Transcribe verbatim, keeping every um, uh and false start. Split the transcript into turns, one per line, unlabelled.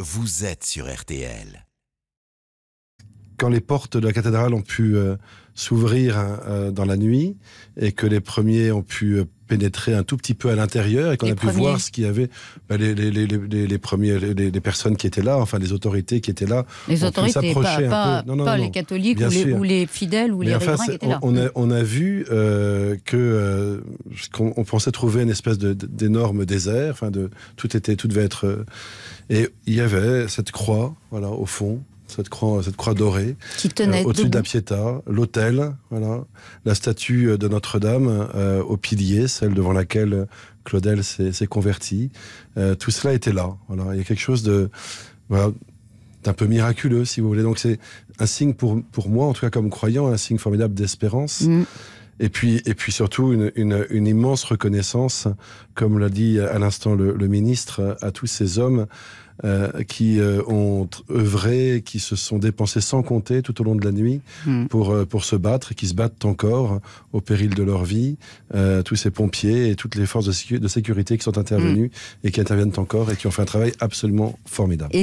vous êtes sur R T L.
Quand les portes de la cathédrale ont pu euh, s'ouvrir euh, dans la nuit et que les premiers ont pu euh, pénétrer un tout petit peu à l'intérieur et qu'on
les
a
premiers.
pu voir ce qu'il y avait, bah, les, les, les, les, les premiers, les, les personnes qui étaient là, enfin les autorités qui étaient là,
les
ont
autorités,
pu s'approcher
pas,
un peu. Non, non,
pas
non,
les catholiques ou les, ou les fidèles ou
Mais
les
enfin,
riverains qui étaient là.
On a, on a vu euh, que euh, qu'on on pensait trouver une espèce de, de, d'énorme désert, enfin de tout était, tout devait être, euh, et il y avait cette croix, voilà, au fond. Cette croix, cette croix dorée,
qui tenait
euh, au-dessus de la
debout.
Pietà, l'autel, voilà, la statue de Notre-Dame euh, au pilier, celle devant laquelle Claudel s'est, s'est converti. Euh, tout cela était là. Voilà. Il y a quelque chose de, voilà, d'un peu miraculeux, si vous voulez. Donc c'est un signe pour, pour moi, en tout cas comme croyant, un signe formidable d'espérance. Mmh. Et puis, et puis surtout une, une, une immense reconnaissance, comme l'a dit à l'instant le, le ministre, à tous ces hommes euh, qui euh, ont œuvré, qui se sont dépensés sans compter tout au long de la nuit mmh. pour, pour se battre, et qui se battent encore au péril de leur vie, euh, tous ces pompiers et toutes les forces de, sécu- de sécurité qui sont intervenues mmh. et qui interviennent encore et qui ont fait un travail absolument formidable.
Et